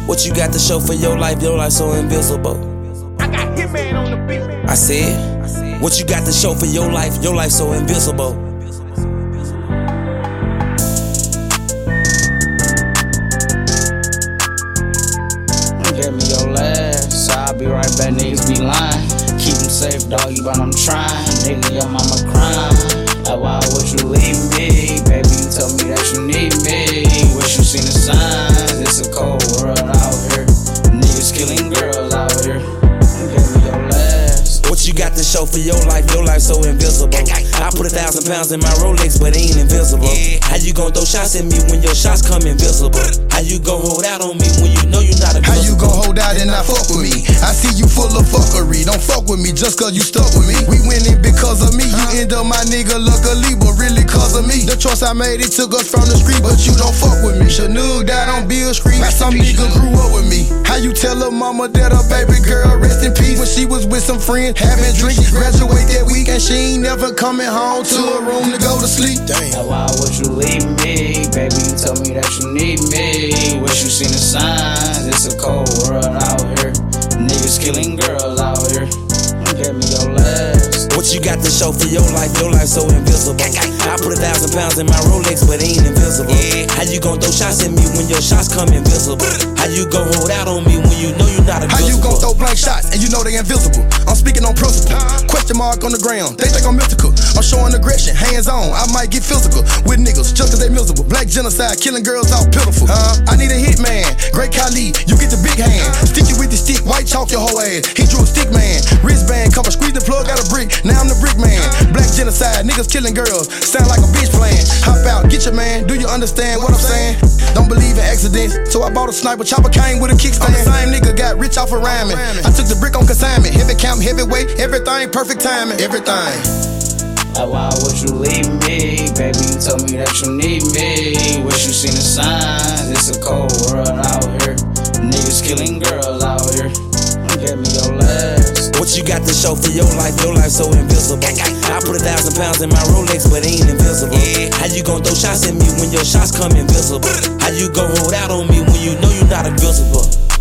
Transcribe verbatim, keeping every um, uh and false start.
What you got to show for your life? Your life so invisible. I got Hitman on the beat. I said, what you got to show for your life? Your life so invisible. Give me your last, so I'll be right back. Niggas be lying. Keep them safe, doggy, but I'm trying. Nigga, your mama crying. Like, why would you leave me? Baby, you told me that you need me. Wish you seen the signs. It's a cold world out here. Niggas killing girls out here. Give me your last. What you got to show for your life? Your life so invisible. I put a thousand pounds in my Rolex, but it ain't invisible. How you gon' throw shots at me when your shots come invisible? How you gon' hold out on me when you know you not invisible? How you gon' hold out and not fuck with me? I see you full of fuckery. Don't fuck with me just cause you stuck with me. We winning because of me. You end up my nigga luckily, but really cause of me. The choice I made, it took us from the street, but you don't fuck with me. Chanook died on Bill Street. Some nigga grew up with me. How you tell her mama that her baby girl rest in peace when she was with some friends having drinks? Graduate that week and she ain't never coming home to her room to go to sleep. Damn. Like, why would you leave me? Baby, you told me that you need me. Wish you seen the signs. It's a cold world out here. Niggas killing girls out here. Give me your last. What you got to show for your life? Your life so invisible. I put a thousand pounds in my Rolex, but it ain't invisible. How you gon' throw shots at me when your shots come invisible? How you gon' hold out on me when you know you not invisible? How you gon' throw blank shots and you know they invisible? I'm speaking on principle. Question mark on the ground. They think I'm mythical. I'm showing aggression, hands on. I might get physical with niggas just cause they miserable. Black genocide, killing girls all pitiful. Huh? I need a hitman. Great Khali, you get the big hand. Stick you with the stick, white chalk your whole ass. He drew a stick man. Wristband, cover, squeeze the plug, got a brick. Now I'm the brick man. Black genocide, niggas killing girls. Sound like a bitch playing. Hop out, get your man. Do you understand what I'm saying? Don't believe in accidents, so I bought a sniper. Chopper came with a kickstand. I'm the same nigga, got rich off of rhyming. I took the brick on consignment. Heavy count, heavyweight, everything, perfect timing, everything. Like, why would you leave me? Baby, you told me that you need me. Wish you seen the signs. It's a cold world out here. Niggas killing girls out here. Give me your last. What you got to show for your life? Your life so invisible. I put a thousand pounds in my Rolex, but it ain't invisible. How you gon' throw shots at me when your shots come invisible? How you gon' hold out on me when you know you not invisible?